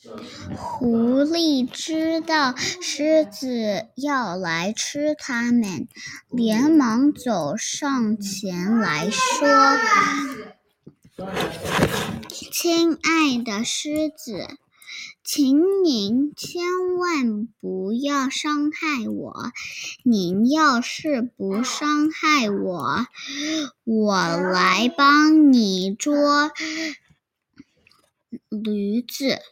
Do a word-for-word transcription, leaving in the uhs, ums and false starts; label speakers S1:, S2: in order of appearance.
S1: 狐狸知道狮子要来吃它们，连忙走上前来说：亲爱的狮子，请您千万不要伤害我，您要是不伤害我，我来帮你捉驴子。